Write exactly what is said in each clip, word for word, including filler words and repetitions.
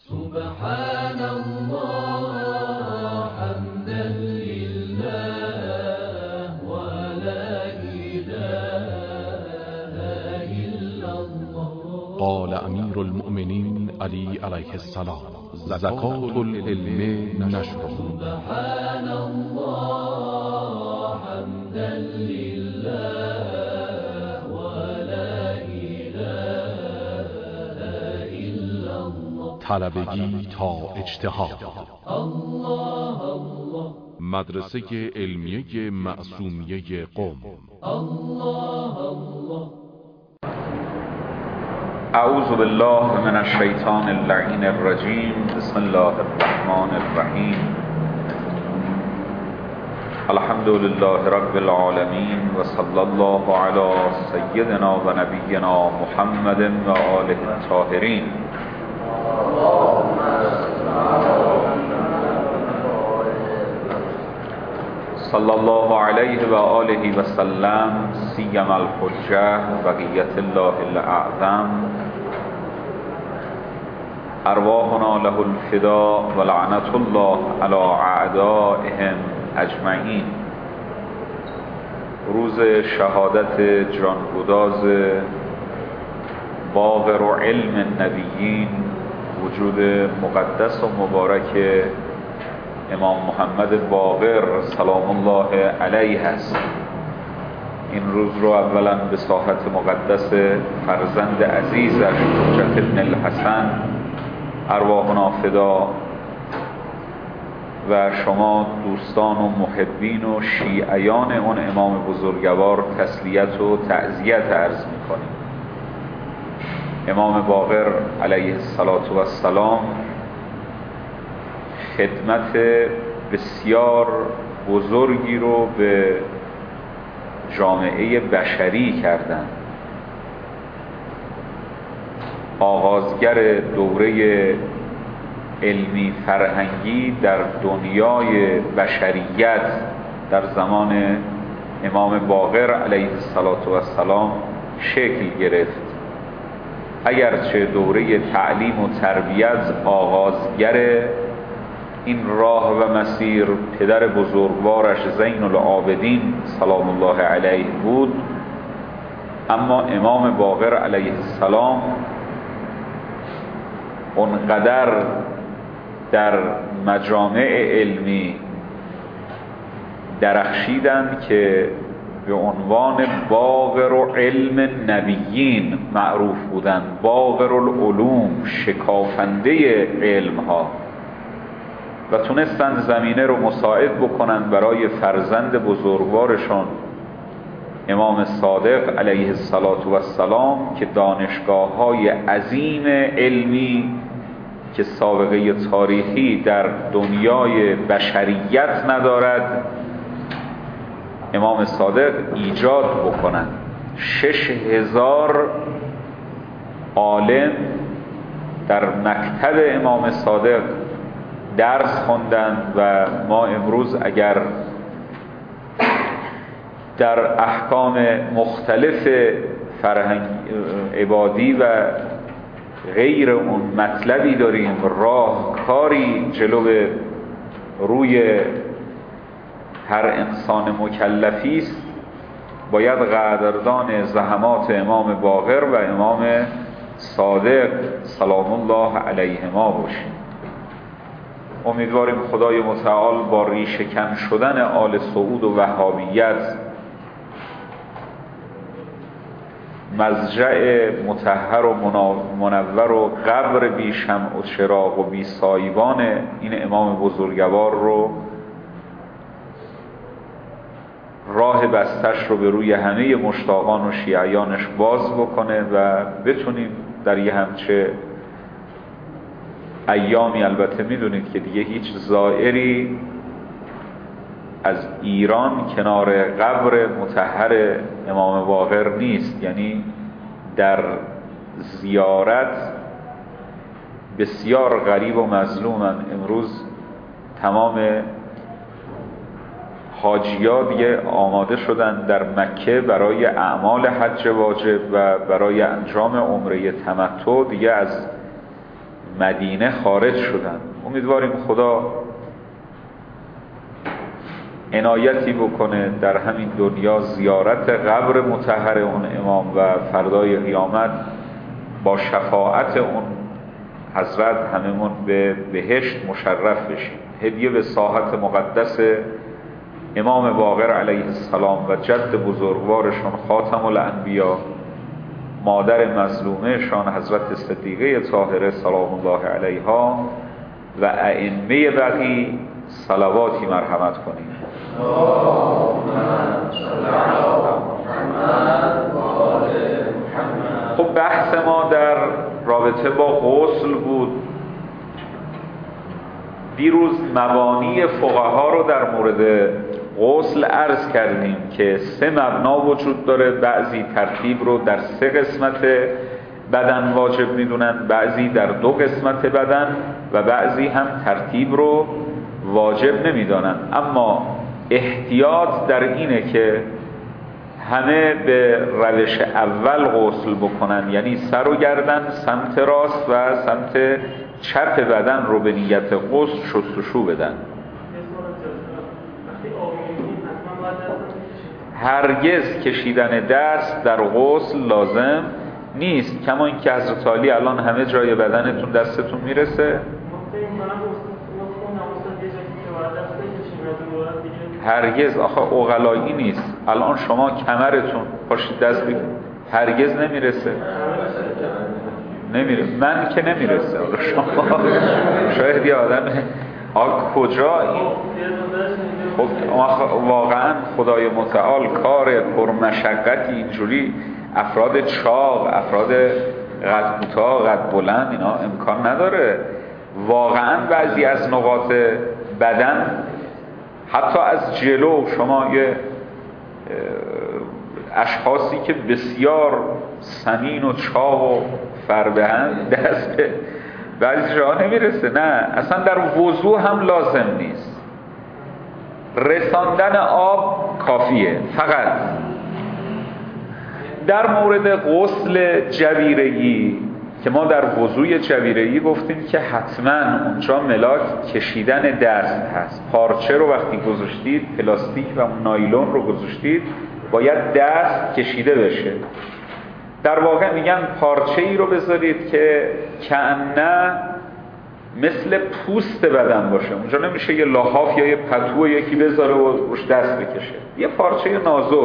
سبحان الله حمدا لله ولا إله إلا الله. قال امیر المؤمنین علی علیه السلام: زکات العلم نشر. سبحان الله حمدا لله ولا إله إلا الله. طلبگی تا اجتهاد. الله الله. مدرسه علمیه معصومیه قم. الله الله. اعوذ بالله من الشیطان اللعین الرجیم. بسم الله الرحمن الرحیم. الحمد لله رب العالمین و صلی الله علی سیدنا و نبینا محمد و آله الطاهرین. صلی الله علیه و آله و سلم. سیم الحجه بقیت الله الاعظم. ارواحنا له الفدا و لعنت الله علی اعدائهم اجمعین. روز شهادت جانگداز باقر و علم نبیین، وجود مقدس و مبارک امام محمد باقر سلام الله علیه است. این روز رو اولا به ساحت مقدس فرزند عزیزش حجت ابن الحسن ارواحنا فدا و شما دوستان و محبین و شیعیان اون امام بزرگوار تسلیت و تعزیت عرض می‌کنیم. امام باقر علیه السلام خدمت بسیار بزرگی رو به جامعه بشری کردند. آغازگر دوره علمی فرهنگی در دنیای بشریت در زمان امام باقر علیه السلام شکل گرفت. اگرچه دوره تعلیم و تربیت آغازگر این راه و مسیر پدر بزرگوارش زین العابدین سلام الله علیه بود، اما امام باقر علیه السلام اونقدر در مجامع علمی درخشیدند که به عنوان باقر و علم نبیین معروف بودند. باقر العلوم، شکافنده علم ها، و تونستند زمینه رو مساعد بکنند برای فرزند بزرگوارشون امام صادق علیه السلام که دانشگاه های عظیم علمی که سابقه تاریخی در دنیای بشریت ندارد امام صادق ایجاد بکنند. شش هزار عالم در مکتب امام صادق درس خوندند و ما امروز اگر در احکام مختلف فرهنگ عبادی و غیر اون مطلبی داریم، راه کاری جلو روی هر انسان مکلفی است، باید قدردان زحمات امام باقر و امام صادق سلام الله علیهما باشیم. امیدواریم خدای متعال با ریشه‌کن شدن آل سعود و وهابیت مضجع مطهر و منور و قبر بی شمع و چراغ و بی سایبان این امام بزرگوار رو راه بستش رو به روی همه مشتاقان و شیعیانش باز بکنه و بتونیم در یه همچه ایامی، البته میدونید که دیگه هیچ زائری از ایران کنار قبر مطهر امام باقر نیست، یعنی در زیارت بسیار غریب و مظلومن. امروز تمام حاجی‌ها دیگه آماده شدن در مکه برای اعمال حج واجب و برای انجام عمره تمتع، دیگه از مدینه خارج شدن. امیدواریم خدا عنایتی بکنه در همین دنیا زیارت قبر مطهر اون امام و فردای قیامت با شفاعت اون حضرت هممون به بهشت مشرف بشیم. هدیه به ساحت مقدس امام باقر علیه السلام و جد بزرگوارشون خاتم الانبیا، مادر مظلومه شان حضرت صدیقه طاهره سلام الله علیها و ائمه بقی صلواتی مرحمت کنیم. خب بحث ما در رابطه با غسل بود. دیروز مبانی فقها رو در مورد غسل عرض کردیم که سه مبنا وجود داره. بعضی ترتیب رو در سه قسمت بدن واجب میدونن، بعضی در دو قسمت بدن و بعضی هم ترتیب رو واجب نمیدونن. اما احتیاط در اینه که همه به روش اول غسل بکنن، یعنی سر و گردن سمت راست و سمت چپ بدن رو به نیت غسل شستشو بدن. هرگز کشیدن دست در غسل لازم نیست، کما اینکه حضرت علی الان همه جای بدنتون دستتون میرسه. هرگز آخه عقلایی نیست. الان شما کمرتون پاشید دست بگید هرگز نمیرسه، نمیره. من که نمیرسه. شما شاید یه آدم آه کجا این خب واقعا خدای متعال کار پرمشقتی اینجوری افراد چاق، افراد قد کوتاه، قد بلند اینا امکان نداره. واقعا بعضی از نقاط بدن حتی از جلو شما یه اشخاصی که بسیار سمین و چاق و فربهند دست به بعضی جاها نمیرسه. نه اصلا در وضو هم لازم نیست، رساندن آب کافیه. فقط در مورد غسل جبیرگی که ما در وضوی جبیرگی گفتیم که حتما اونجا ملاک کشیدن دست هست. پارچه رو وقتی گذاشتید، پلاستیک و نایلون رو گذاشتید، باید دست کشیده بشه. در واقع میگن پارچه ای رو بذارید که کأنه مثل پوست بدن باشه. اونجا نمیشه یه لحاف یا یه پتو یکی بذاره و روش دست بکشه. یه پارچه نازک.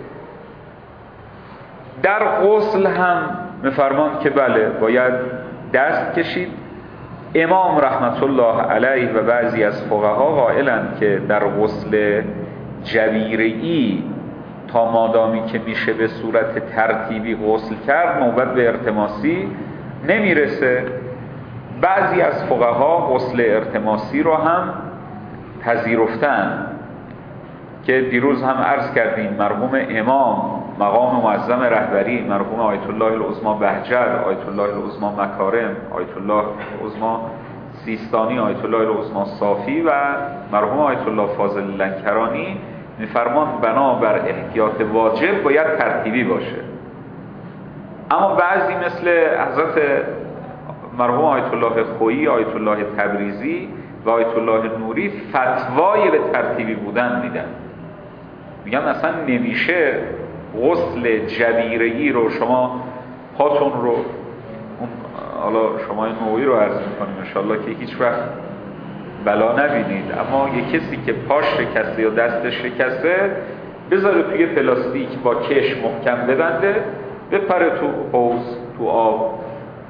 در غسل هم میفرمان که بله باید دست کشید. امام رحمت الله علیه و بعضی از فقها قائلند که در غسل جبیره‌ای تا مادامی که میشه به صورت ترتیبی غسل کرد نوبت به ارتماسی نمیرسه. بعضی از فقها غسل ارتماسی رو هم پذیرفتن که دیروز هم عرض کردیم مرحوم امام مقام معظم رهبری، مرحوم آیت الله العظمی بهجت، آیت الله العظمی مکارم، آیت الله العظمی سیستانی، آیت الله العظمی صافی و مرحوم آیت الله فاضل لنکرانی میفرمان بنابر احتیاط واجب باید ترتیبی باشه. اما بعضی مثل حضرت مرحوم آیت الله خویی، آیت الله تبریزی و آیت الله نوری فتوای به ترتیبی بودن میدن. میگن اصلا نمیشه غسل جبیره‌ای رو شما پاتون رو اون حالا شما این نوعی رو عرض میکنیم انشالله که هیچ وقت بلا نبینید، اما یه کسی که پاش شکسته یا دستش شکسته بذاره توی پلاستیک با کش محکم ببنده، بپره تو حوض تو آب.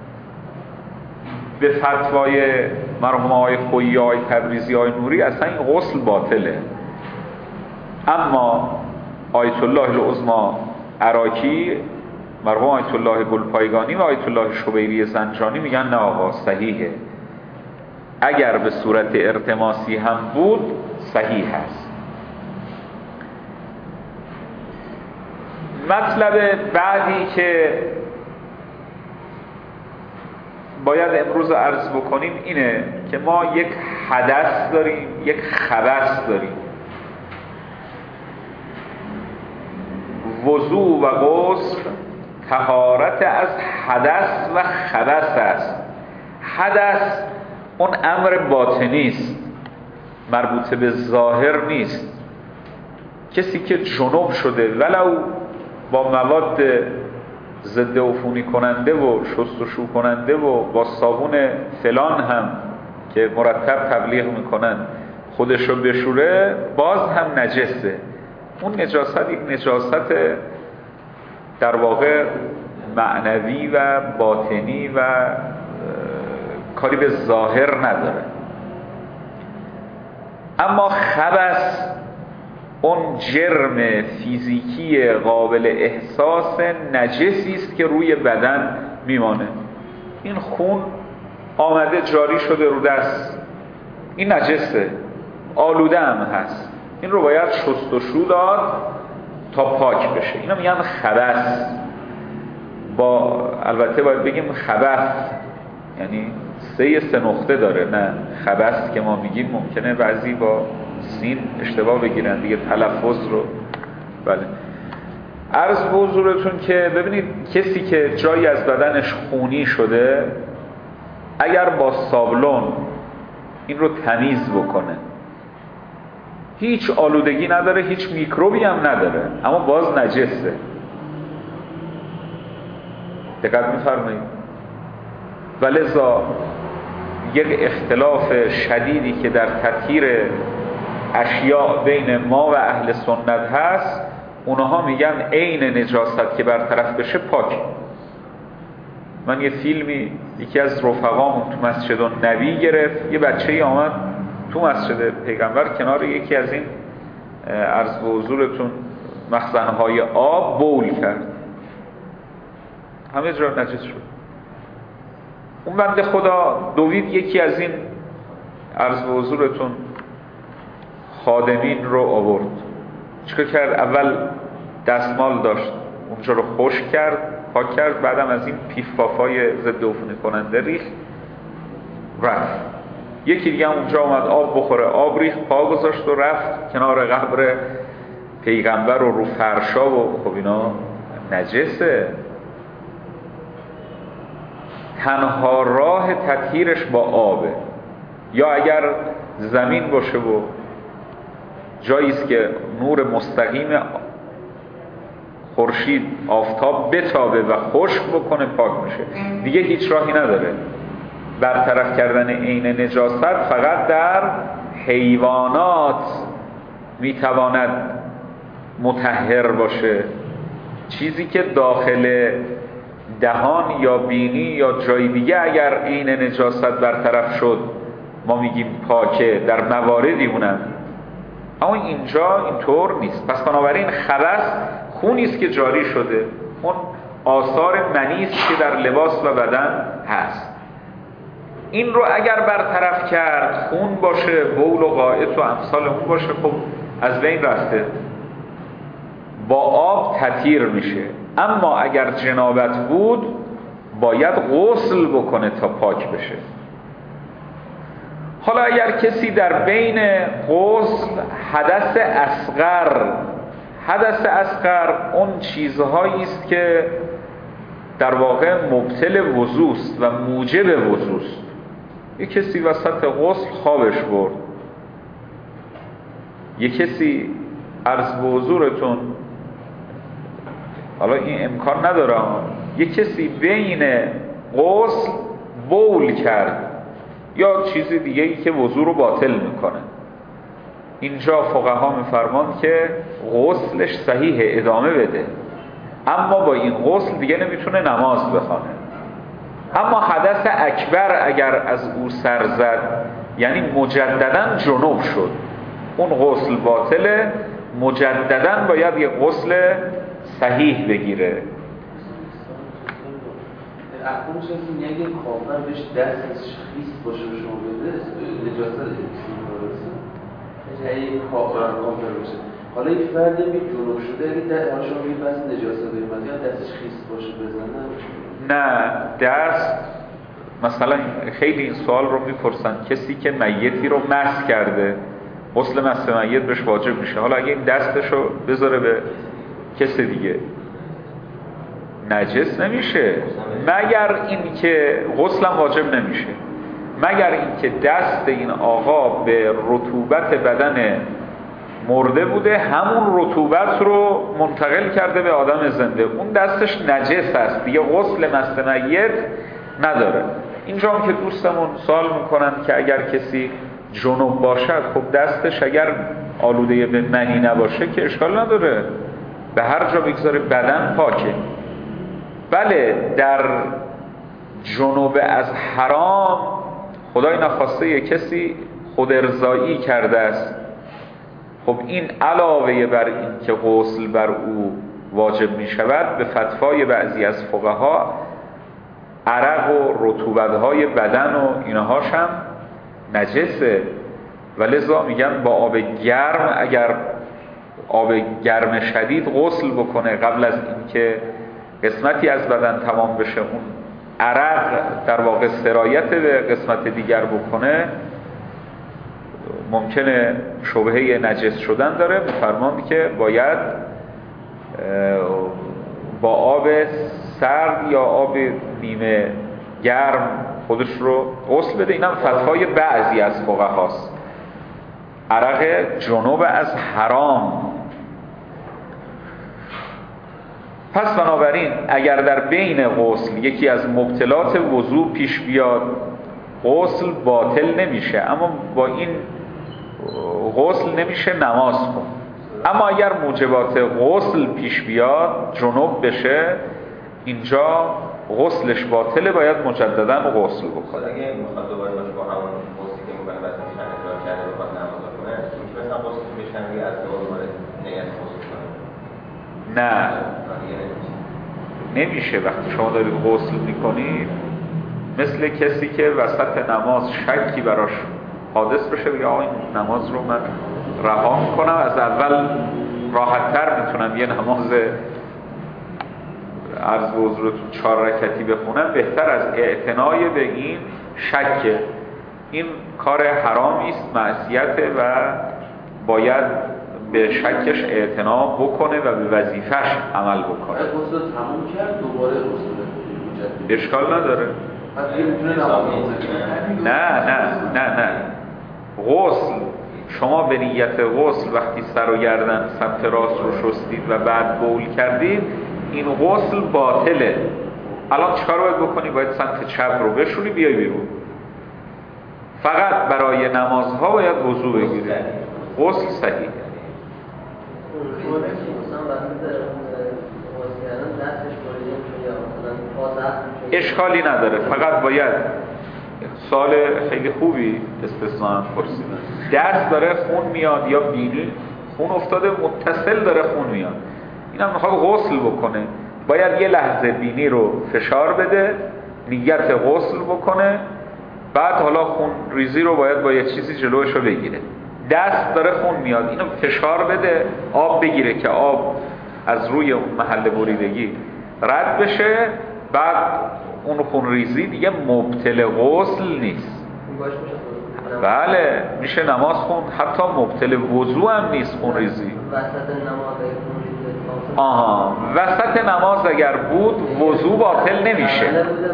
به فتوای مرحوم آقای خویی، آقای تبریزی، آقای نوری اصلا این غسل باطله. اما آیت الله العظمی عراقی، مرحوم آیت الله گلپایگانی و آیت الله شبیری زنجانی میگن نه آقا صحیحه. اگر به صورت ارتماسی هم بود صحیح هست. مطلب بعدی که باید امروز عرض بکنیم اینه که ما یک حدث داریم، یک خبث داریم. وضو و غسل طهارت از حدث و خبث است. حدث اون امر باطنی است، مربوط به ظاهر نیست. کسی که جنوب شده ولو با مواد ضد عفونی کننده و شستشو کننده و با صابون فلان هم که مرتب تبلیغ میکنن خودشو بشوره، باز هم نجسه. اون نجاست یک نجاست در واقع معنوی و باطنی و کاری به ظاهر نداره. اما خبث اون جرم فیزیکی قابل احساس نجسی است که روی بدن میمانه. این خون آمده جاری شده رو دست، این نجسه، آلوده هم هست، این رو باید شستشو داد تا پاک بشه. اینا میگن خبث. با البته باید بگیم خبث، یعنی سه سه نقطه داره، نه خبث که ما میگیم ممکنه بعضی با سین اشتباه بگیرن دیگه تلفظ رو. بله، عرض به حضورتون که ببینید کسی که جایی از بدنش خونی شده، اگر با صابون این رو تمیز بکنه، هیچ آلودگی نداره، هیچ میکروبی هم نداره، اما باز نجسه. دقت می‌فرمایید؟ ولذا یک اختلاف شدیدی که در تطهیر اشیاء بین ما و اهل سنت هست، اونها میگن عین نجاست که برطرف بشه پاک. من یه فیلمی یکی از رفقامون تو مسجد النبی گرفت، یه بچه‌ای آمد تو مسجد پیغمبر کنار یکی از این عرض به حضورتون مخزن‌های آب بول کرد، همه جا نجس شد. اون بنده خدا دوید یکی از این عرض به حضورتون خادمین رو آورد. چیکار کرد؟ اول دستمال داشت اونجا رو خشک کرد، پاک کرد، بعدم از این پیفافای ضد عفونی کننده ریخت رفت. یکی دیگه هم اونجا اومد آب بخوره، آب ریخت، پا گذاشت و رفت کنار قبر پیغمبر و رو فرشا و خب اینا نجسه. تنها راه تطهیرش با آبه، یا اگر زمین باشه و جایی است که نور مستقیم خورشید آفتاب بتابه و خشک بکنه پاک میشه. دیگه هیچ راهی نداره. برطرف کردن عین نجاست فقط در حیوانات میتواند مطهر باشه. چیزی که داخل دهان یا بینی یا جای دیگه اگر عین نجاست برطرف شد ما میگیم پاکه، در مواردی اونم، اما اینجا اینطور نیست. پس بنابراین خبث خونی است که جاری شده، اون آثار منی است که در لباس و بدن هست. این رو اگر برطرف کرد، خون باشه، بول و غائط و امثال اون باشه، خب از بین رفته، با آب تطهیر میشه. اما اگر جنابت بود باید غسل بکنه تا پاک بشه. حالا اگر کسی در بین غسل حدث اصغر، حدث اصغر اون چیزهایی است که در واقع مبطل وضو است و موجب وضو است. یک کسی وسط غسل خوابش برد، یک کسی عرض به حضورتون، حالا این امکان نداره، یک کسی بین غسل بول کرد یا چیز دیگه ای که وضو رو باطل میکنه، اینجا فقها میفرمان که غسلش صحیح، ادامه بده، اما با این غسل دیگه نمیتونه نماز بخونه. اما حدث اکبر اگر از او سر زد، یعنی مجدداً جنوب شد، اون غسل باطله، مجدداً باید یک غسل صحیح بگیره. احکام شدیم اگه کافر بهش دستش خیست باشه به شما بده نجاست اکسیم کارسه اگه کافر کافر باشه. حالا یک فرد می جنوب شده اگه در شما بگید بس نجاست داریم یا دستش خیست باشه بزنه؟ نه، دست مثلا خیلی این سوال رو میپرسن، کسی که میتی رو مس کرده غسل مس میت بهش واجب میشه، حالا اگه این دستش رو بذاره به کسی دیگه نجس نمیشه، مگر این که غسلم واجب نمیشه. مگر اینکه دست این آقا به رطوبت بدن مرده بوده، همون رطوبت رو منتقل کرده به آدم زنده، اون دستش نجس است دیگه، غسل مست میت نداره. اینجا هم که دوستمون سوال میکنن که اگر کسی جنوب باشد، خب دستش اگر آلوده به منی نباشه که اشکال نداره، به هر جا بگذاره بدن پاکه. بله در جنوب از حرام خدای نخواسته یک کسی خود ارضایی کرده است، خب این علاوه بر این که غسل بر او واجب می شود، به فتوای بعضی از فقها عرق و رطوبت‌های بدن و اینهاش هم نجسه و لذا میگن با آب گرم، اگر آب گرم شدید غسل بکنه قبل از اینکه قسمتی از بدن تمام بشه، اون عرق در واقع سرایت به قسمت دیگر بکنه، ممکنه شبهه نجس شدن داره. میفرماند که باید با آب سرد یا آب نیمه گرم خودش رو غسل بده. اینم فتوای بعضی از فقهاست. عرق جنوب از حرام. پس بنابراین اگر در بین غسل یکی از مبطلات وضو پیش بیاد، غسل باطل نمیشه، اما با این غسل نمیشه نماز کن. اما اگر موجبات غسل پیش بیاد، جنوب بشه، اینجا غسلش باطله، باید مجددا غسل بکنه. اگه میخواد دوباره باشه با همون غسلی که میکنه واسه میشن اجرا کرده بخواد نماز کنه، میشه مثلا غسل بشن دیگه از دوباره نیت غسل کنه؟ نه نمیشه. وقتی شما دارید غسل میکنید، مثل کسی که وسط نماز شکی براش حادث بشه، بگه آقا این نماز رو من رها میکنم، از اول راحت‌تر میتونم یه نماز عرض به حضورتون چهار رکعتی بخونم، بهتر از اعتنای به این شکه. این کار حرامی است، معصیته و باید به شکش اعتنا بکنه و به وظیفه‌اش عمل بکنه. غسل تموم کرد دوباره غسل اشکال نداره. نه نه نه نه غسل شما به نیت غسل وقتی سر و گردن سمت راست رو شستید و بعد بول کردید، این غسل باطله. الان چیکار باید بکنی؟ باید سمت چپ رو بشوری بیای بیرون. فقط برای نمازها باید وضو بگیری. غسل صحیح. اشکالی نداره، فقط باید سوال خیلی خوبی استثناء پرسیدن. دست داره خون میاد یا بینی خون افتاده متصل داره خون میاد، اینم میخواد غسل بکنه، باید یه لحظه بینی رو فشار بده، نیت غسل بکنه، بعد حالا خون ریزی رو باید با یه چیزی جلوش رو بگیره. دست داره خون میاد، اینو فشار بده، آب بگیره که آب از روی اون محل بریدگی رد بشه، بعد اون خون ریزی دیگه مبطل غسل نیست. بله میشه نماز خون، حتی مبطل وضو هم نیست خون ریزی. وسط نماز آها وسط نماز اگر بود وضو باطل نمیشه.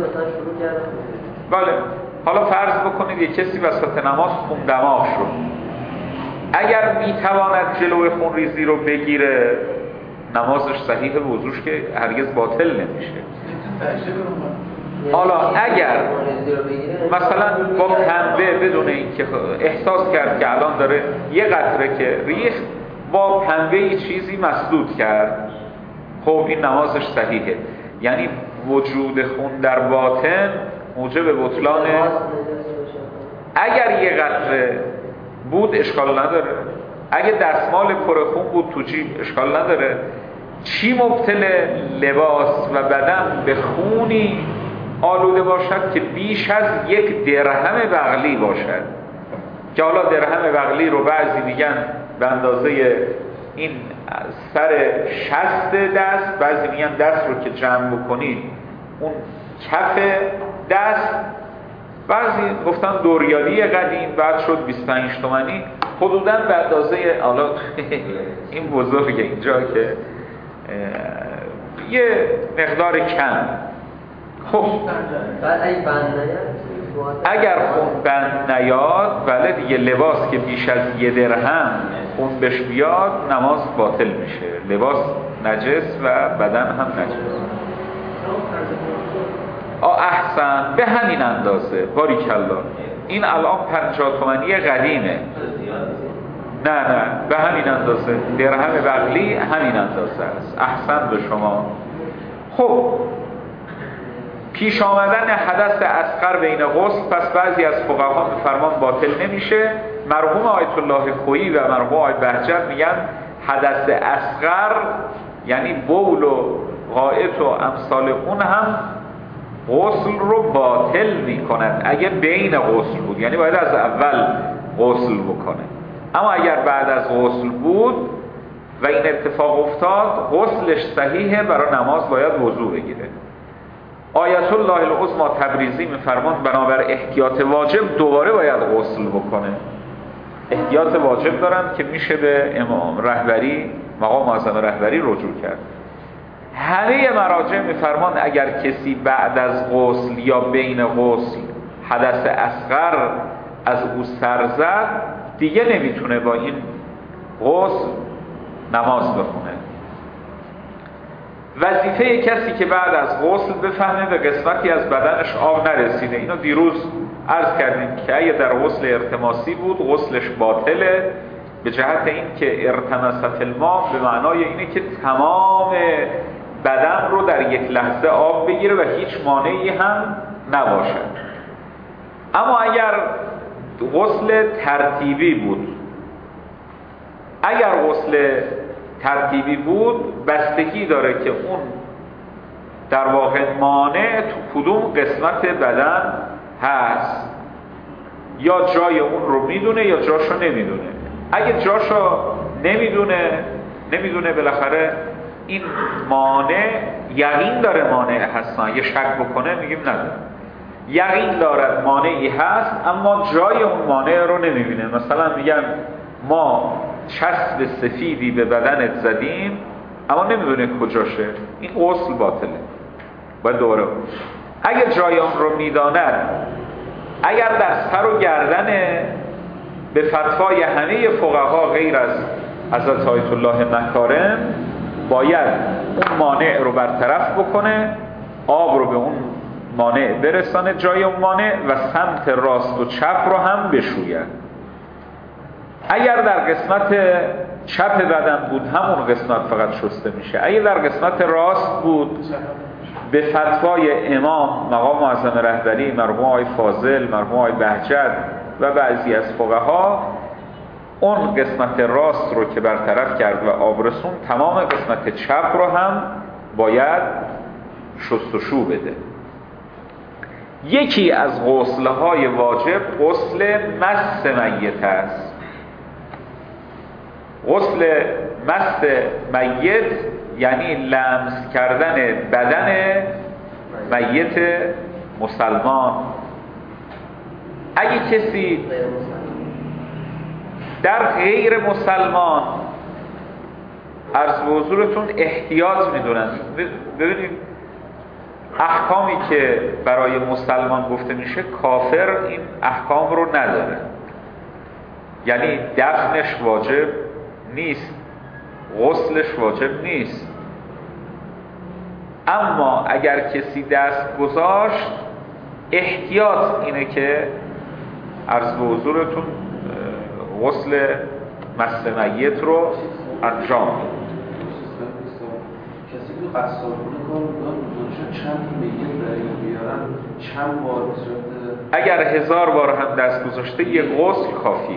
بله حالا فرض بکنید یک کسی وسط نماز خون دماغ شد، اگر میتواند جلوی خون ریزی رو بگیره، نمازش صحیح، وضوش که هرگز باطل نمیشه. حالا اگر مثلا با پنبه بدون اینکه احساس کرد که الان داره یه قطره که ریخت، با پنبه یه چیزی مسدود کرد، خب این نمازش صحیحه. یعنی وجود خون در باطن موجب بطلان. اگر یه قطره بود اشکال نداره، اگه دستمال پر خون بود تو جیب اشکال نداره. چی مبتل لباس و بدن به خونی آلوده باشد که بیش از یک درهم بغلی باشد، که حالا درهم بغلی رو بعضی میگن به اندازه این سر شست دست، بعضی میگن دست رو که جمع بکنید اون کف دست، بعضی گفتن دوریالی قدیم بعد شد بیست و پنج تومانی، حدوداً به اندازه حالا این بزرگه اینجا که یه مقدار کم. خب بعد اگه بند اگر خون بند نیاد بله دیگه، لباس که بیش از یه درهم خون بهش بیاد نماز باطل میشه. لباس نجس و بدن هم نجس. آه احسن، به همین اندازه. باریکالله. این الان پنجاه تومانی قدیمه. نه نه به همین اندازه، درهم بغلی همین اندازه است. احسن به شما. خب پیش آمدن حدث اصغر بین غسل، پس بعضی از فقها میفرمان باطل نمیشه. مرحوم آیت الله خویی و مرحوم آیت بهجت میگن حدث اصغر یعنی بول و غائط و امثال اون هم غسل رو باطل میکند اگه بین غسل بود، یعنی باید از اول غسل بکنه. اما اگر بعد از غسل بود و این اتفاق افتاد غسلش صحیحه، برای نماز باید وضو بگیره. آیت الله العظمی تبریزی میفرماند بنابر احتیاط واجب دوباره باید غسل بکنه. احتیاط واجب دارن که میشه به امام رهبری، مقام معظم رهبری رجوع کرد. همه مراجع میفرماند اگر کسی بعد از غسل یا بین غسل حدث اصغر از او سر زد دیگه نمیتونه با این غسل نماز بخونه. وظیفه کسی که بعد از غسل بفهمه به قسمتی از بدنش آب نرسیده، اینو دیروز عرض کردیم که اگه در غسل ارتماسی بود غسلش باطله، به جهت این که ارتمست الماء به معنای اینه که تمام بدن رو در یک لحظه آب بگیره و هیچ مانعی هم نباشد. اما اگر غسل ترتیبی بود اگر غسل ترتیبی بود بستگی داره که اون در واقع مانع تو کدوم قسمت بدن هست، یا جای اون رو میدونه یا جاشو نمیدونه. اگه جاشو نمیدونه نمیدونه بالاخره این مانع یقین داره مانع هستن، اگه شک بکنه میگیم نداره. یقین دارد مانعی هست اما جای اون مانع رو نمیبینه. مثلا میگن ما چسب سفیدی به بدنت زدیم اما نمیدونه کجاشه، این غسل باطله، باید دوباره. اگر جای اون رو میداند، اگر در سر و گردن به فتوای همه فقها غیر از حضرت آیت الله مکارم باید اون مانع رو برطرف بکنه، آب رو به اون مانع برسانه جای اون مانع و سمت راست و چپ رو هم بشوید. اگر در قسمت چپ بدن بود همون قسمت فقط شسته میشه. اگر در قسمت راست بود به فتوای امام مقام معظم رهبری مرحوم آقای فاضل، مرحوم آقای بهجت و بعضی از فقها اون قسمت راست رو که برطرف کرد و آب رسون، تمام قسمت چپ رو هم باید شستشو بده. یکی از غسل‌های واجب غسل مس میت است. غسل مس میت یعنی لمس کردن بدن میت مسلمان. اگه کسی در غیر مسلمان، عرض به حضورتون احتیاط میدونن، ببینید احکامی که برای مسلمان گفته میشه کافر این احکام رو نداره، یعنی دفنش واجب نیست، غسلش واجب نیست. اما اگر کسی دست گذاشت احتیاط اینه که عرض به حضورتون غسل مس میت رو انجام بده. کسی که قصابونه کار میکنه چند میت در این بیارن چند بار بصورت، اگر هزار بار هم دست گذاشته یک غسل کافیه.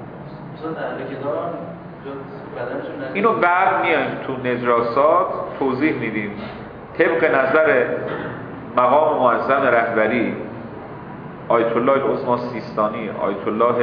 اینو بعد میایم تو نجاسات توضیح میدیم. طبق نظر مقام معظم رهبری آیت الله العظمی سیستانی، آیت الله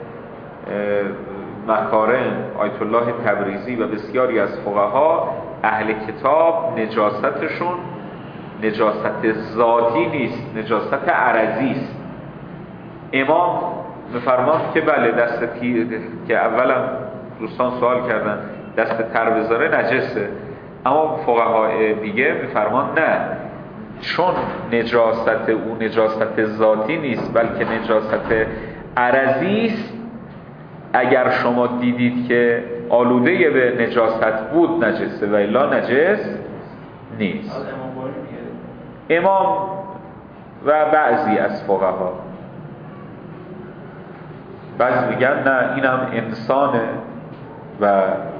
مکارم، آیت الله تبریزی و بسیاری از فقها، اهل کتاب نجاستشون نجاست ذاتی نیست، نجاست عرضی است. امام میفرمان که بله دست تیر که اولا دوستان سوال کردن دست تر بذاره نجسه، اما فقهای دیگه میفرمان نه، چون نجاست او نجاست ذاتی نیست بلکه نجاست عرضی است، اگر شما دیدید که آلوده به نجاست بود نجسه و الا نجس نیست. امام و بعضی از فقها بعضی میگن نه اینم انسانه و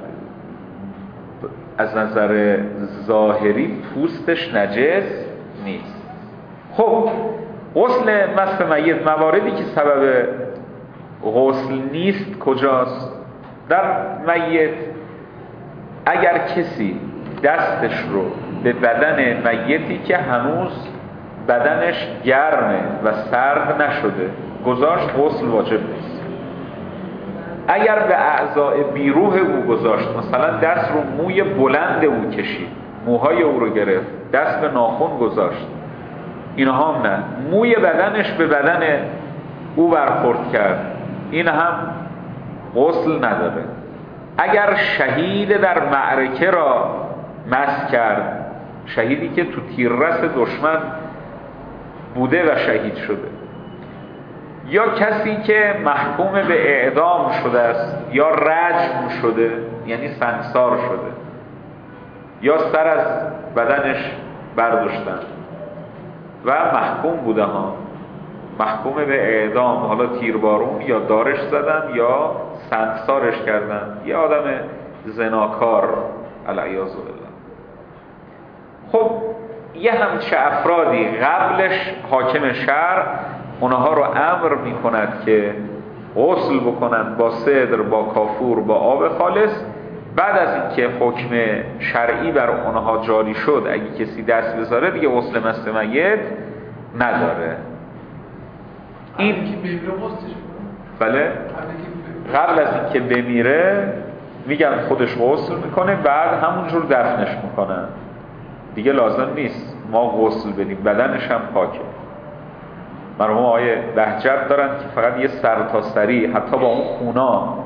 از نظر ظاهری پوستش نجس نیست. خب غسل مست میت، مواردی که سبب غسل نیست کجاست؟ در میت اگر کسی دستش رو به بدن میتی که هنوز بدنش گرمه و سرد نشده گذاشت، غسل واجب نیست. اگر به اعضاء بیروح او گذاشت، مثلا دست رو موی بلند او کشید، موهای او رو گرفت، دست به ناخن گذاشت، اینها هم نه. موی بدنش به بدن او برخورد کرد، این هم غسل نداره. اگر شهید در معرکه را مس کرد، شهیدی که تو تیررس دشمن بوده و شهید شده، یا کسی که محکوم به اعدام شده است یا رجم شده یعنی سنگسار شده یا سر از بدنش برداشتن و محکوم بوده ها، محکوم به اعدام، حالا تیربارون یا دارش زدن یا سنگسارش کردن، یه آدم زناکار العیاذ بالله. خب یه همچه افرادی قبلش حاکم شهر اونها رو امر می کند که غسل بکنند با سدر، با کافور، با آب خالص. بعد از اینکه حکم شرعی بر اونها جاری شد، اگه کسی دست بذاره دیگه غسل مست میت نداره. این بله قبل از اینکه بمیره میگن خودش غسل میکنه، بعد همونجور دفنش میکنن، دیگه لازم نیست ما غسل بدیم، بدنش هم پاکه. مرحوم آقای بهجت دارن که فقط یه سر تا سری حتی با اون خونا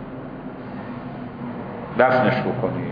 دفنش بکنی.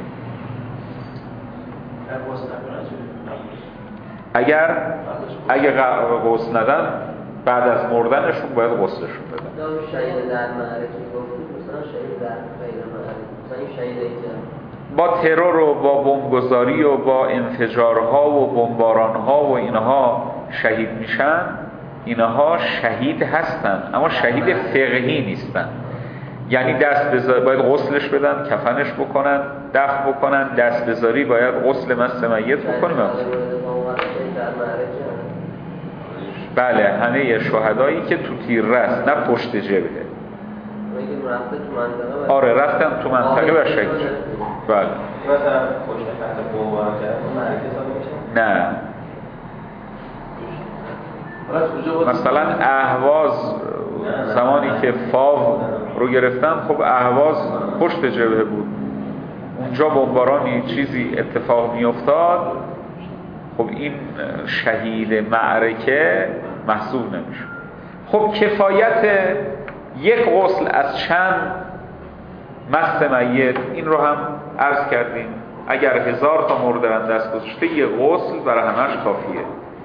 اگر اگه غسل ندن بعد از مردنشون باید غسلشون بدن. شهید در معرکه گفتید، مثلا شهید در غیر معرکه، مثلا این شهیدی که با ترور و با بمبگذاری و با انفجارها و بمبارانها و اینها شهید میشن، اینها شهید هستن اما شهید فقهی نیستن. یعنی دست بزار باید غسلش بدن، کفنش بکنن، دفن بکنن. دست بزاری باید غسل مست میت بکنیم. بله، همه شهدایی که تو تیررس، نه پشت جبهه. آره رفتن تو منطقه و شهید شد. بله. مثلا پشت خط بمباران کردن معرکه حساب میشه؟ نه. مثلا اهواز زمانی که فاو رو گرفتن، خب اهواز پشت جبهه بود، اونجا بمبارانی چیزی اتفاق می افتاد، خب این شهید معرکه محسوب نمیشه. خب کفایت یک غسل از چند مست میت، این رو هم عرض کردیم. اگر هزار تا مردن دست گذاشته، یک غسل برای همش کافیه.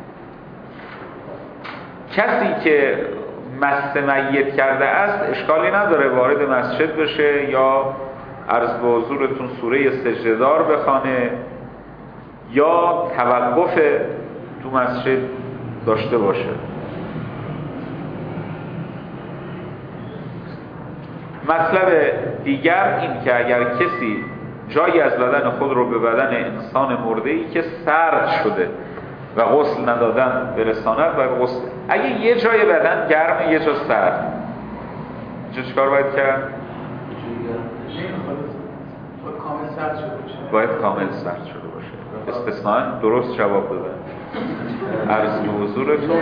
کسی که مست میت کرده است اشکالی نداره وارد مسجد بشه یا عرض به حضورتون سوره سجده‌دار بخونه یا توقف تو مسجد داشته باشه. مطلب دیگر این که اگر کسی جایی از بدن خود رو به بدن انسان مرده‌ای که سرد شده و غسل ندادن برساند، باید غسل. اگه یه جای بدن گرمه یه جا سرد، چه چیکار باید کرد؟ کامل سرد شده باشه. باید کامل سرد شده باشه. استثناء درست جواب دادن. عرض به حضورتون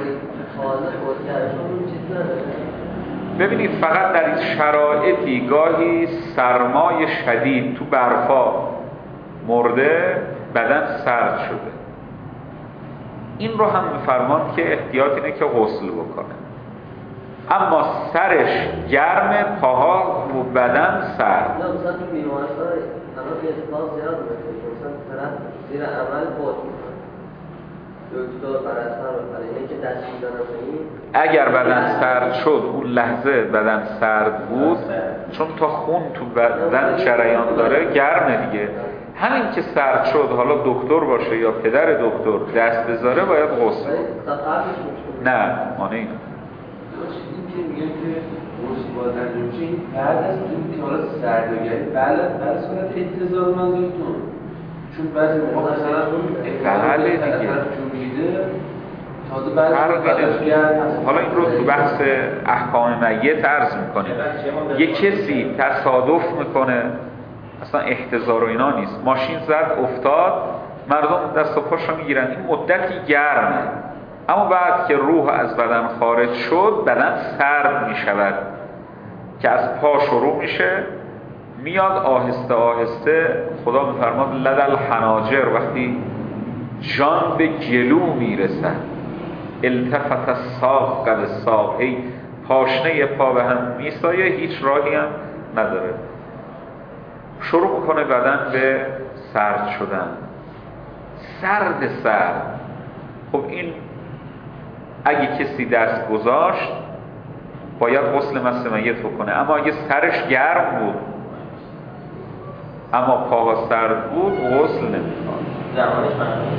ببینید، فقط در این شرایطی گاهی سرمای شدید تو برفا مرده، بدن سرد شده، این رو هم میفرمان که احتیاط اینه که غسل بکنه. اما سرش گرم، پاها و بدن سرد. نه مثلا تو بیمارستان الان یه اتفاق زیاد میفته، مثلا طرف زیر عمل فوت میکنه، دکتر پرستار بپره اینه که دست میزنم به این اگر بدن سرد شد اون لحظه بدن سرد بود، چون تا خون تو بدن جریان داره گرمه دیگه، همین که سرد شد حالا دکتر باشه یا پدر دکتر دست بذاره باید غسل نه مانه این این که میگن که غسل باید انجام شه بعد از این که حالا سردگری بعد بعد از صورت انتظار منظورتون، چون بعضی موقع مثلا بله دیگه جون میده تازه بعد حالا این رو تو بحث احکام میت عرض میکنیم. یه کسی تصادف میکنه اصلا احتضار و اینا نیست، ماشین زد افتاد، مردم دست و پاشو میگیرن، این مدتی گرمه، اما بعد که روح از بدن خارج شد بدن سرد میشود که از پا شروع میشه میاد آهسته آهسته، خدا میفرماد لدل حناجر، وقتی جان به گلو میرسد، التفت الساق قد الساق، هی پاشنه پا به هم میسایه، هیچ راهی هم نداره، شروع میکنه بدن به سرد شدن، سرد سرد. خب این اگه کسی دست گذاشت باید غسل مس میت بکنه، اما اگه سرش گرم بود اما پاها سرد بود غسل نمیکنه. زمانش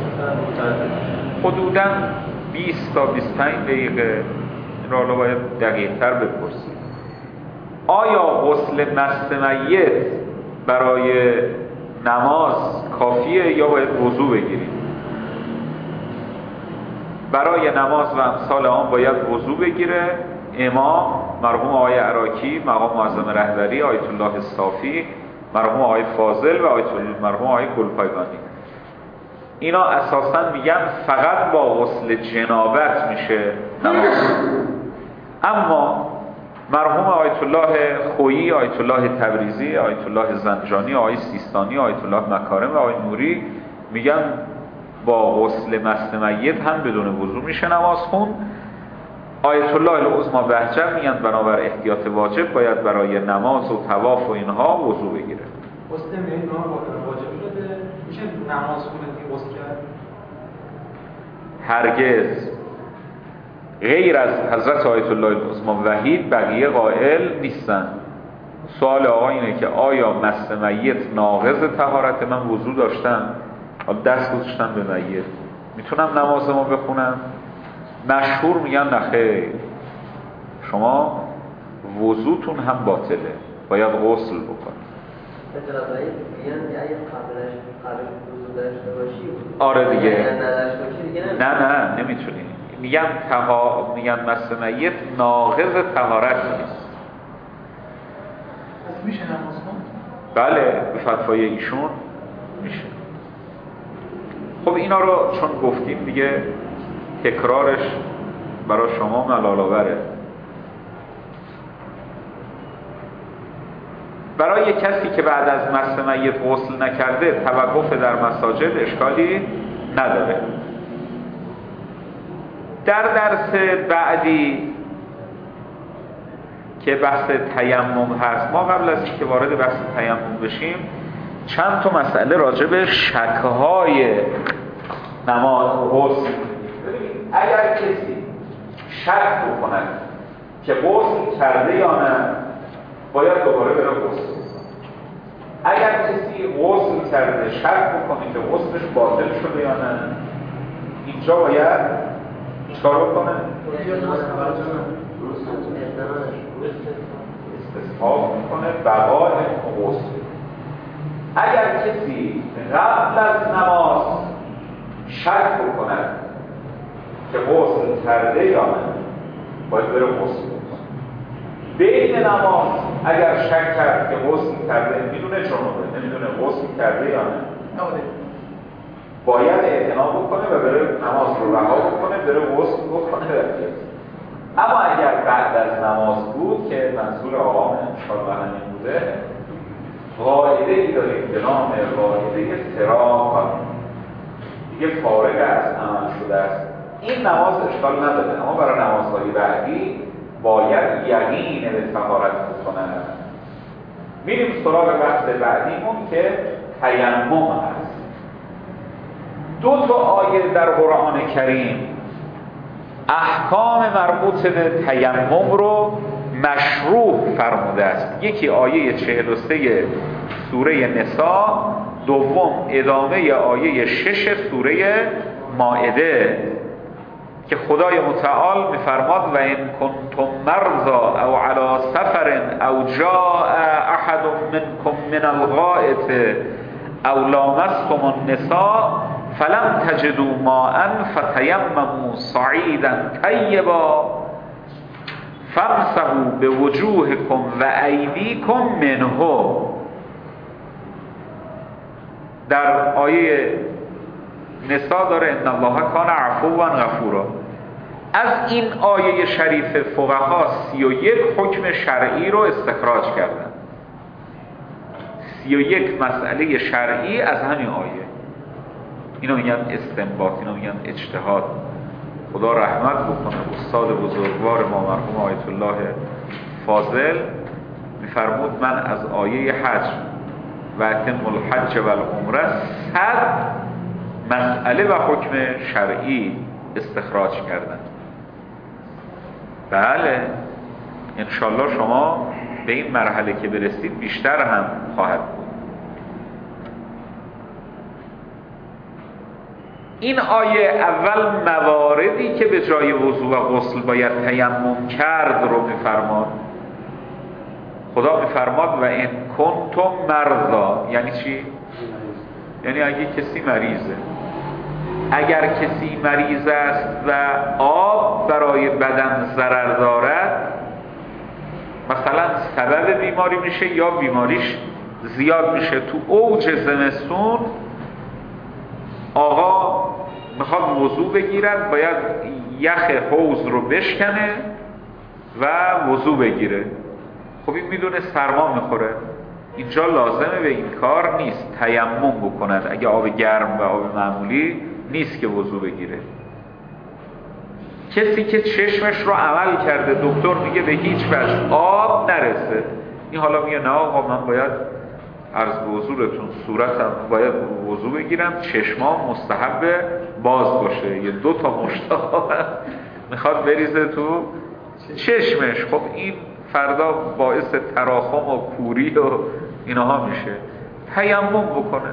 حدوداً بیست تا بیست و پنج دقیقه. این رو حالا باید دقیق تر بپرسید. آیا غسل مس میت برای نماز کافیه یا باید وضو بگیریم؟ برای نماز و امثال آن باید وضو بگیره. امام مرحوم آقای عراقی، مقام معظم رهبری آیت الله الصافی، مرحوم آقای فاضل و آیت الله مرحوم آقای گلپایگانی، اینا اساساً میگن فقط با غسل جنابت میشه نماز. اما مرحوم آیت الله خویی، آیت الله تبریزی، آیت الله زنجانی، آیت سیستانی، آیت الله مکارم و آیت نوری میگن با غسل مس میت هم بدون وضو میشه نماز خون. آیت الله العظمی بهجت میگن بنابر احتیاط واجب باید برای نماز و طواف و اینها وضو بگیره. غسل میت نام واجب شده، میشه نماز خونه دیگه غسل کرد؟ هرگز. غیر از حضرت آیت الله العظمی وحید بقیه قائل نیستن. سوال آقا اینه که آیا مس میت ناقض طهارت؟ من وضو داشتم دست گذاشتم به میت، میتونم نمازمو بخونم؟ مشهور میگن نخیر، شما وضوتون هم باطله، باید غسل بکنید. آره دیگه. نه نه نمیتونی. میگن تها میگن مس میت ناقض طهارت نیست. میشه نماز خون؟ بله به فتوای ایشون میشه. خب اینا رو چون گفتیم دیگه تکرارش برای شما ملال‌آوره. برای کسی که بعد از مس میت غسل نکرده توقف در مساجد اشکالی نداره. در درس بعدی که بحث تیمم هست، ما قبل از اینکه وارد بحث تیمم بشیم چند تا مسئله راجع به شک‌های نماز غسل. اگر کسی شک بکند که غسل کرده یا نه باید دوباره بره غسل. اگر کسی غسل کرده شک بکنه که غسلش باطل شده یا نه اینجا باید چیکار بکنه؟ استصحاب میکنه بقای غسل. اگر کسی قبل از نماز شک بکند که غسل کرده یا نه باید بره غسل بکنه. بین نماز اگر شک کرد که غسل کرده، میدونه جنوبه نمیدونه غسل کرده یا نه، باید اعتنا بکنه و بره نماز رو رها بکنه، بره غسل بکنه. اما اگر بعد از نماز بود که منظور آقام انشاءالله همین بوده، قاعده ای داریم به نام قاعده سراغ، دیگه فارغ از عمل شده است، این نماز اشکال نداره، اما برای نمازهای بعدی باید یقین به طهارت بکنه. میریم سراغ بحث بعدیمون که تیمم هست. دو تا آیه در قرآن کریم احکام مربوط به تیمم رو مشروع فرموده است. یکی آیه چهل و سه سوره نساء، دوم ادامه آیه شش سوره مائده که خدای متعال میفرماد و این کنتم مرضا او علی سفر او جاء احد منکم من الغائط او لامستم النساء فلم تجدوا ماء فتیمموا صعیدا طیبا فامسحوا بوجوهکم و ایدیکم منه. در آیه نساء داره ان الله کان عفوا غفورا. از این آیه شریف فقها سی و یک حکم شرعی رو استخراج کردن. سی و یک مسئله شرعی از همین آیه. اینو میگن استنباط، اینو میگن اجتهاد. خدا رحمت بکنه استاد بزرگوار ما مرحوم آیت الله فاضل میفرمود من از آیه حج و اتم الحج و العمره صد مسئله و حکم شرعی استخراج کردن. بله انشالله شما به این مرحله که برسید بیشتر هم خواهد بود. این آیه اول مواردی که به جای وضو و غسل باید تیمم کرد رو میفرماد. خدا میفرماد و ان کنتم مرضا، یعنی چی؟ یعنی اگه کسی مریضه، اگر کسی مریض است و آب برای بدن ضرر دارد، مثلا سبب بیماری میشه یا بیماریش زیاد میشه، تو اوج زمستون آقا میخواد وضو بگیرد، باید یخ حوض رو بشکنه و وضو بگیره. خب این میدونه سرما میخوره، اینجا لازمه به این کار نیست تیمم بکند. اگه آب گرم و آب معمولی نیست که وضو بگیره. کسی که چشمش رو عمل کرده دکتر میگه به هیچ وجه آب نرسه، این حالا میگه نه آقا من باید عرض به حضورتون صورتم باید وضو بگیرم، چشمام مستحب باز باشه، یه دو تا مشتاق میخواد بریزه تو چشمش. خب این فردا باعث تراخم و کوری و اینها میشه. تیمم بکنه.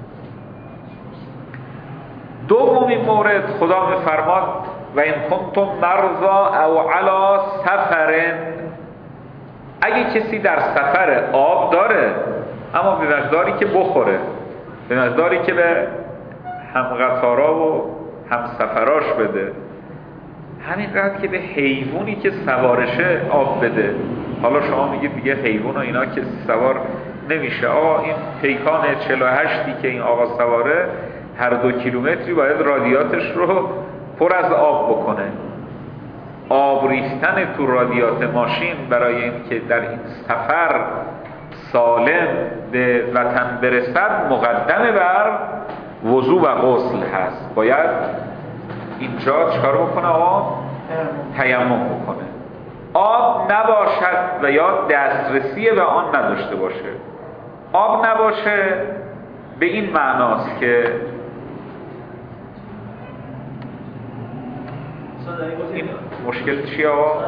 دومین مورد خدا میفرماد و این کنتم مرضا او علی سفرن، اگه کسی در سفر آب داره اما به مقداری که بخوره، به مقداری که به هم قطارا و هم سفراش بده، همینقدر که به حیوانی که سوارشه آب بده. حالا شما میگید دیگه حیوان و اینا که سوار نمیشه. آقا این پیکان چهل و هشتی که این آقا سواره هر دو کیلومتری باید رادیاتش رو پر از آب بکنه. آب ریختن تو رادیات ماشین برای این که در این سفر سالم به وطن برسد مقدمه بر وضو و غسل هست. باید اینجا چکار بکنه؟ آب تیمم بکنه. آب نباشد و یا دسترسی به آن نداشته باشه. آب نباشه به این معناست که این مشکل چیه آقا؟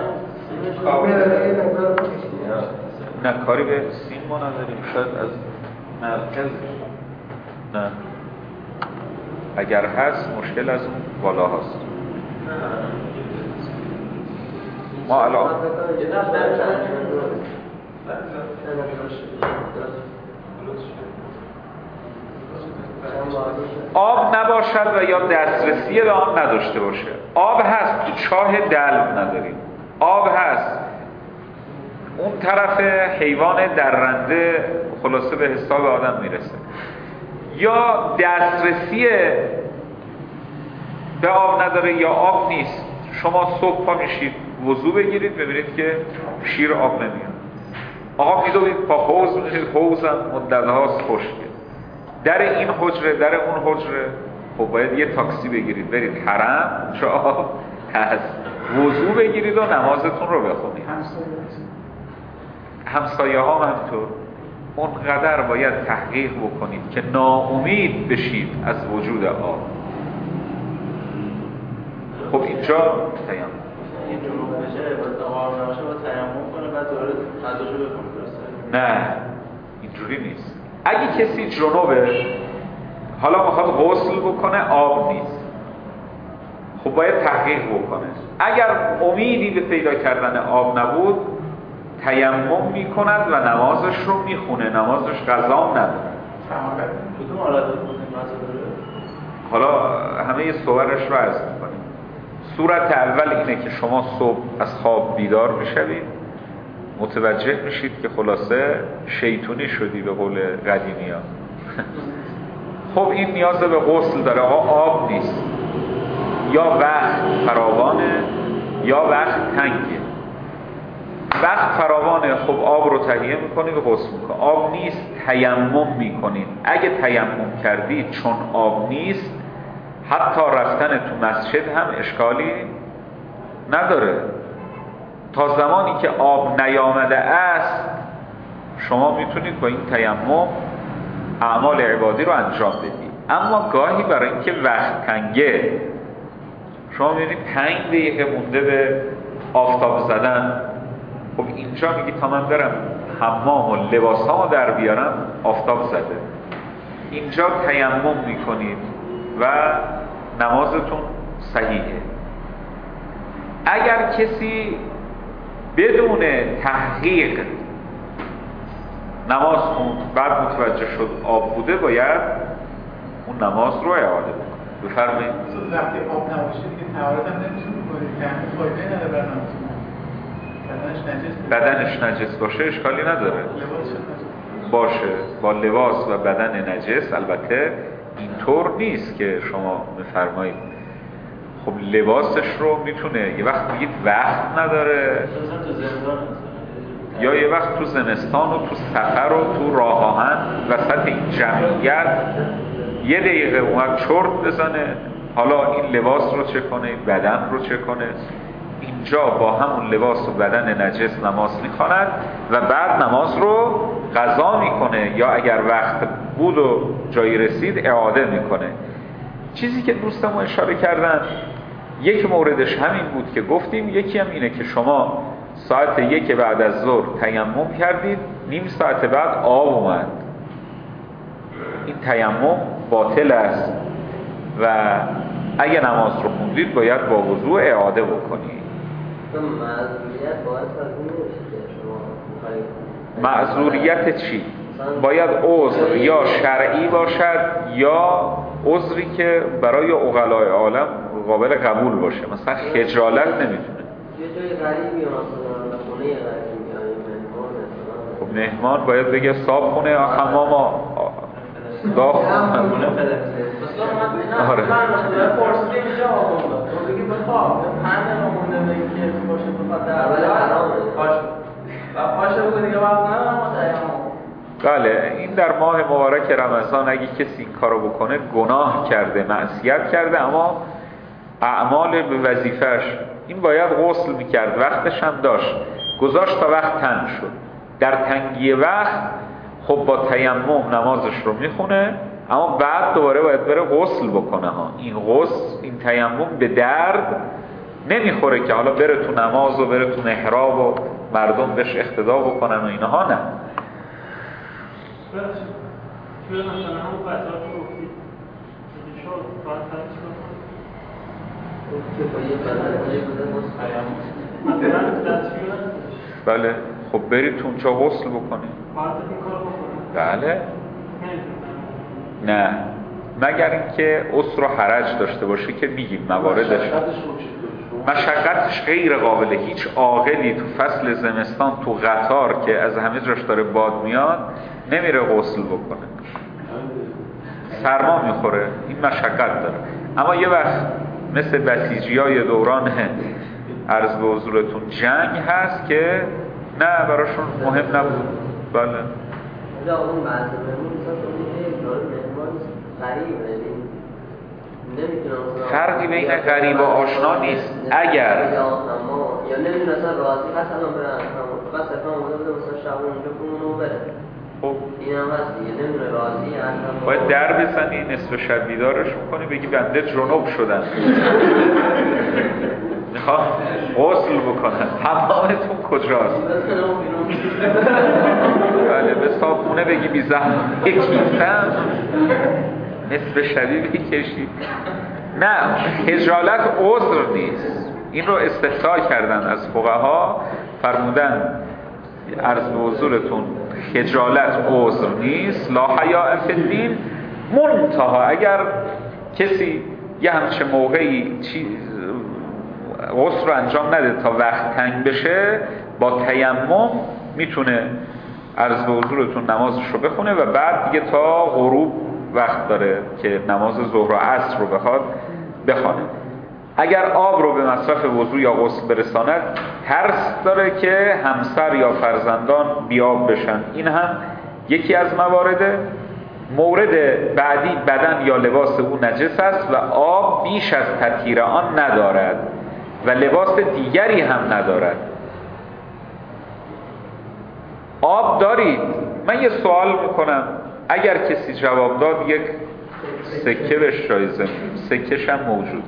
نه کاری به سیم ما نداریم، شاید از مرکز نه، اگر هست مشکل از اون بالا هست. ما الان آب نباشد و یا دسترسی به آن نداشته باشه. آب هست، تو چاه دلو نداریم. آب هست، اون طرف حیوان درنده خلاصه به حساب آدم میرسه. یا دسترسی به آب نداره یا آب نیست. شما صبح پا میشید وضو بگیرید ببینید که شیر آب نمیاد. آقا میدوید پا حوض میشید، حوضم مدت هاست خشکه. در این حجره در اون حجره، خب باید یه تاکسی بگیرید برید حرم چه آب هست، وضو بگیرید و نمازتون رو بخونید. همسایه ها هم همینطور. اونقدر باید تحقیق بکنید که ناامید بشید از وجود آب. خب اینجا تیمم این جنوب بشه باید آب نباشه باید تیمم کنه بعد دوباره غذاشو بخوره درسته؟ نه اینجوری نیست. اگه کسی جنوبه حالا میخواد غسل بکنه آب نیست، خب باید تحقیق بکنه. اگر امیدی به پیدا کردن آب نبود تیمم میکند و نمازش رو میخونه، نمازش قضا نداره. کدوم حالت بود این داره؟ حالا همه صورش رو عرض میکنیم. صورت اول اینه که شما صبح از خواب بیدار میشوید، متوجه میشید که خلاصه شیطونی شدی به قول قدیمی ها. خب این نیاز به غسل داره، آب نیست، یا وقت فراوانه یا وقت تنگه. وقت فراوانه خب آب رو تهیه میکنید و غسل میکنید. آب نیست تیمم میکنید. اگه تیمم کردید چون آب نیست حتی رفتن تو مسجد هم اشکالی نداره. تا زمانی که آب نیامده است شما میتونید با این تیمم اعمال عبادی رو انجام بدید. اما گاهی برای اینکه وقت تنگه شما میبینید پنج دقیقه مونده به آفتاب زدن، خب اینجا میگی تا من برم حمام و لباسامو در بیارم آفتاب زده. اینجا تیمم میکنید و نمازتون صحیحه. اگر کسی بدون تحقیق نماز خوند بعد متوجه شد آب بوده باید اون نماز رو اعاده بکنه. بفرمایید. وقتی آب نباشه دیگه طهارت هم نمیشه بکنید که همین فایده نداره برای نماز. بدنش نجس باشه اشکالی نداره. باشه با لباس و بدن نجس. البته اینطور نیست که شما بفرمایید خب لباسش رو میتونه یه وقت میگید وقت نداره، یا یه وقت تو زمستان و تو سفر و تو راه آهن وسط این جمعیت یه دقیقه اومد چرت بزنه، حالا این لباس رو چه کنه، بدن رو چه کنه. اینجا با همون لباس و بدن نجس نماز میخواند و بعد نماز رو قضا میکنه، یا اگر وقت بود و جایی رسید اعاده میکنه. چیزی که دوستمو اشاره کردن یک موردش همین بود که گفتیم، یکی هم اینه که شما ساعت یک بعد از ظهر تیمم کردید، نیم ساعت بعد آب اومد، این تیمم باطل است و اگه نماز رو خوندید باید با وضوء اعاده بکنید. معذوریت باید فرقی نمیشه که شما معذوریت چی؟ باید عذر یا شرعی باشد یا عذری که برای عقلای عالم قابل قبول باشه، مثلا خجالت نمیتونه. یه جای غریبی مثلا خونه غریبی یا مهمان مثلا، خب مهمان باید بگه صاحب خونه حمام داخل خونه فلسطین مثلا من آره. من پرسیدم اینجا آقا تو بگی بخواب همه نمونه بگی که باشه بخواد در اول حرامه باشه و پاشه بود دیگه وقت ندارم. بله این در ماه مبارک رمضان اگه کسی این کارو بکنه گناه کرده، معصیت کرده، اما اعمال به وظیفه‌اش این باید غسل میکرد، وقتش هم داشت، گذاشت تا وقت تنگ شد. در تنگی وقت خب با تیمم نمازش رو میخونه، اما بعد دوباره باید بره غسل بکنه ها. این غسل این تیمم به درد نمیخوره که حالا بره تو نماز و بره تو محراب و مردم بهش اقتدا بکنن و اینها، نه. توی مثلا همون قطعات رو گفتید شد باید تنش که با یه بدن با یه بدن مثلا دستشویی بله خب برید تو اونجا غسل بکنید. باید این کار بکنید؟ بله نه مگر اینکه عسر و حرج داشته باشه که میگیم مواردش. مشقتش غیر قابله. هیچ عاقلی تو فصل زمستان تو قطار که از همه جاش داره باد میاد نمیره غسل بکنه، سرما میخوره، این مشقت داره. اما یه وقت مثل بسیجیای دوران عرض به حضورتون جنگ هست که نه براشون مهم نبود. بله اونجا اون بعضی مهمون مثلا اون مهمان غریبه فرقی بین غریب و آشنا نیست. اگر یا نمیدونه اصلا راضی هست الان برن بس افهم اومده بوده مثلا شب اونجا کنون و بره خب این هم هست دیگه، نمیدونه راضی هم باید در بزنی نصف شب بیدارش میکنی بگی بنده جنوب شدن میخوام غسل بکنن، حمامتون کجاست؟ بله به صابونه بگی بی زحمت یکیتم نصف شبی بکشی. نه، خجالت عذر نیست، این رو استثناء کردن از فقها، فرمودن عرض به حضورتون خجالت عذر نیست، لا حیاء فی الدین، منتها اگر کسی یه همچه موقعی چیز غسل رو انجام نده تا وقت تنگ بشه، با تیمم میتونه عرض به حضورتون نمازش رو بخونه و بعد دیگه تا غروب وقت داره که نماز ظهر و عصر رو بخواد بخونه. اگر آب رو به مصرف وضو یا غسل برساند ترس داره که همسر یا فرزندان بیاب بشن، این هم یکی از موارده. مورد بعدی بدن یا لباس او نجس است و آب بیش از تطهیر آن ندارد و لباس دیگری هم ندارد. آب دارید؟ من یه سوال میکنم، اگر کسی جواب داد یک سکه بهش جایزه، سکه‌ش هم موجود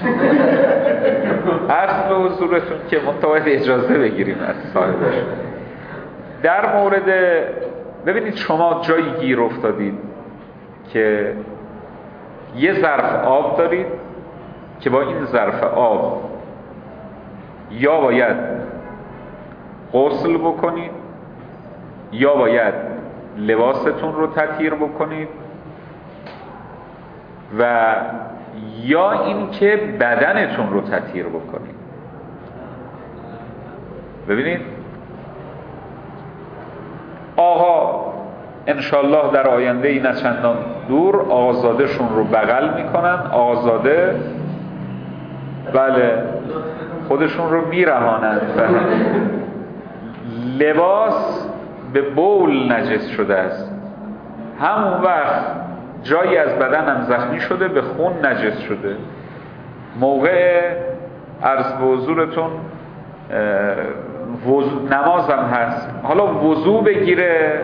عرض به حضورتون که باید اجازه بگیریم از صاحبش. در مورد ببینید شما جایی گیر افتادید که یه ظرف آب دارید که با این ظرف آب یا باید غسل بکنید یا باید لباستون رو تطهیر بکنید و یا این که بدنتون رو تطهیر بکنید. ببینید آقا انشالله در آینده ای نچندان دور آزادشون رو بغل میکنن، آزاده بله خودشون رو میرهانند و لباس به بول نجس شده است، همون وقت جایی از بدن هم زخمی شده به خون نجس شده. موقع عرض به حضورتون نماز هم هست، حالا وضو بگیره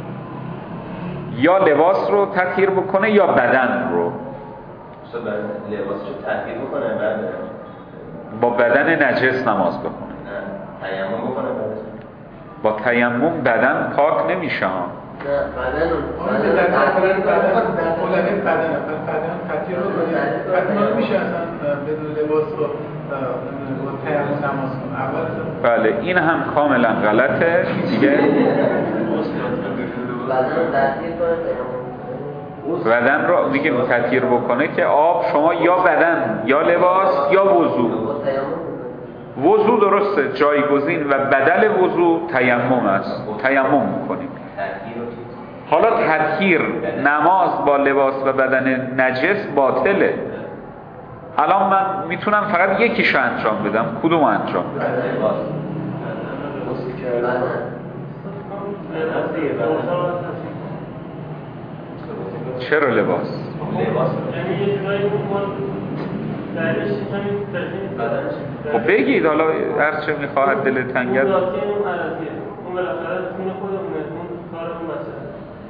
یا لباس رو تطهیر بکنه یا بدن رو. لباسش رو تطهیر بکنه بعد با بدن نجس نماز بخونه. نه تیمم بکنه بعد با تیمم بدن پاک نمیشه ها. نه بدن اون که در بدن در اولویت بدن بدن تطهیر رو کنید، حتما میشه اصلا بدون لباس و با تیمم نماز کنه. اول بله این هم کاملا غلطه دیگه. بدن رو تطهیر کنه، بدن رو میگه تطهیر بکنه که آب شما یا بدن یا لباس یا وضو. وضو درسته جایگزین و بدل وضو تیمم است، تیمم میکنیم. حالا تطهیر نماز با لباس و بدن نجس باطله. الان من میتونم فقط یکیشو انجام بدم، کدوم انجام بدم؟ چرا لباس؟ خب بگید حالا هرچه میخواهد دل تنگت. اون بالاخره تون خودمونه، اون کارمون بچه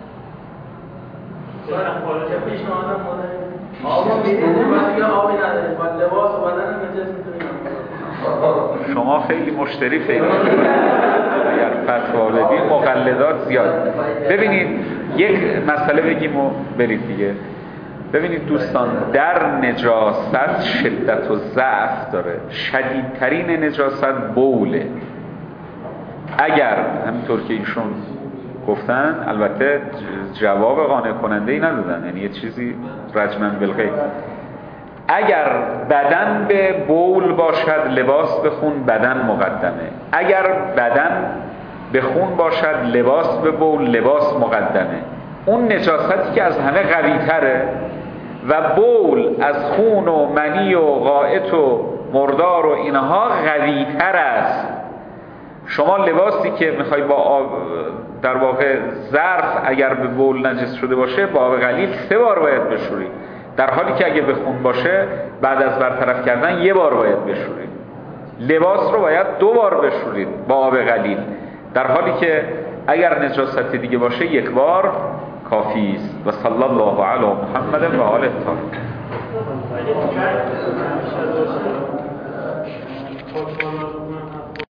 چه پیشنهادم ماده آبا میدونیم باید دیگه آبی نداریم، باید لباس و بدن نجس میتونیم. شما خیلی مشتری پیدا کنید اگر فتوا بدید، مقلدات زیاد. ببینید یک مسئله بگیم و برید دیگه. ببینید دوستان، در نجاست شدت و ضعف داره. شدیدترین نجاست بوله. اگر همینطور که ایشون گفتن، البته جواب قانع کننده ای ندادن، یعنی یه چیزی رجمن بالغیب، اگر بدن به بول باشد لباس به خون بدن مقدمه، اگر بدن به خون باشد لباس به بول لباس مقدمه. اون نجاستی که از همه قوی تره و بول از خون و منی و غائط و مردار و اینها قوی تر است. شما لباسی که میخوای با آب در واقع ظرف اگر به بول نجس شده باشه با آب قلیل سه بار باید بشوری، در حالی که اگه به خون باشه بعد از برطرف کردن یه بار باید بشورید. لباس رو باید دو بار بشورید با آب قلیل، در حالی که اگر نجاست دیگه باشه یک بار کافی است. و صلی الله علی محمد و آله الطاهرین.